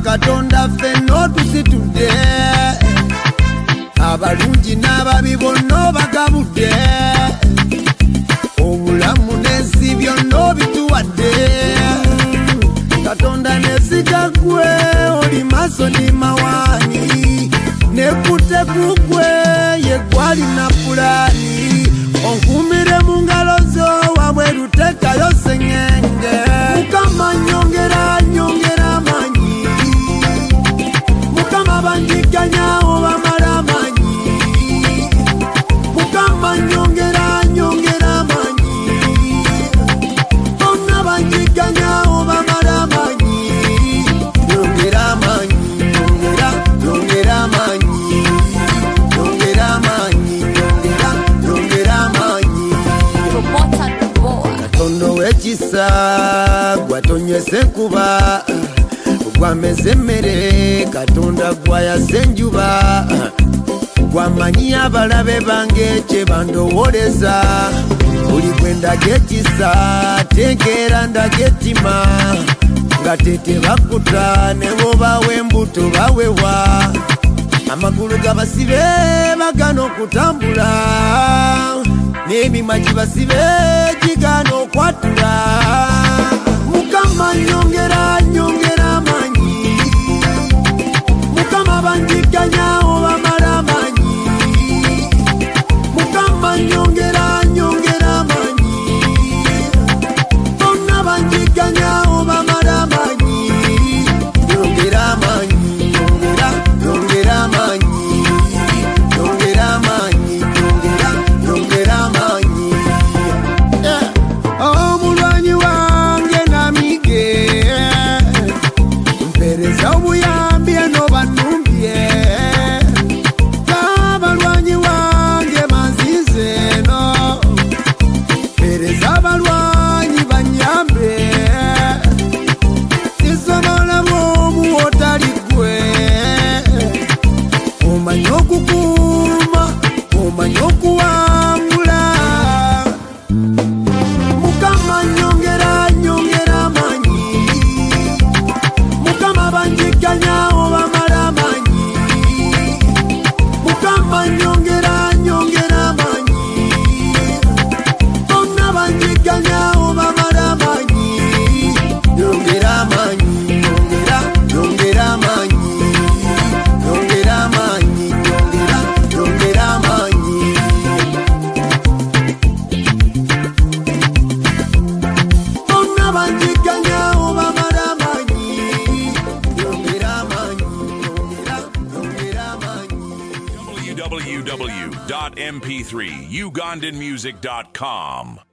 Katonda ffenna otusitudde abalungi n'ababi bonna bagabudde obulamu n'ensi byonna obituwadde Katonda nesika gwe oli maaso ndi mawaani nekute kugwe yegwalina pulani onkumire mu ngalo zo wabweru tekayo sengenge Mukama nyongera nyongera manyi Mukama banjiganya obamala manyi Mukama nyongera nyongera manyi Bonna banjiganya obamala manyi Nyongera manyi nyongera nyongera manyi Nyongera manyi nyongera nyongera manyi Katondo wekisa gwatonywese enkuba gwameze emmere Katonda gwayasa enjuba gwamanyi abalabe bange kye bandowoleza buli gwe ndaga ekisa tegeera ndaga ettima nga tete bakuta ne bobawa embuto bawewa amagulu gabasibe bagana okutambula n'emimwa gibasibe gigana okwatula Mukama nyongera nyongera manyi Mukama banjiganya obamala manyi Mukama nyongera nyongera manyi Bonna banjiganya obamala manyi Nyongera manyi nyongera nyongera manyi Nyongera manyi nyongera nyongera manyi Omulwanyi wange namige mpereza obuyambi eno banumbye abalwanyi wange banzize eno mpereza abalwanyi banyambe sisobola bwomu otali gwe omanyi okukuuma omanyi okuwangula Mukama nyongera nyongera manyi Mukama banjiganya obamala manyi Mukama nyongera nyongera manyi Bonna banjiganya obamala manyi Nyongera manyi nyongera nyongera manyi Nyongera manyi nyongera nyongera manyi Bonna banjiganya obamala manyi Nyongera manyi nyongera nyongera manyi www.mp3ugandanmusic.com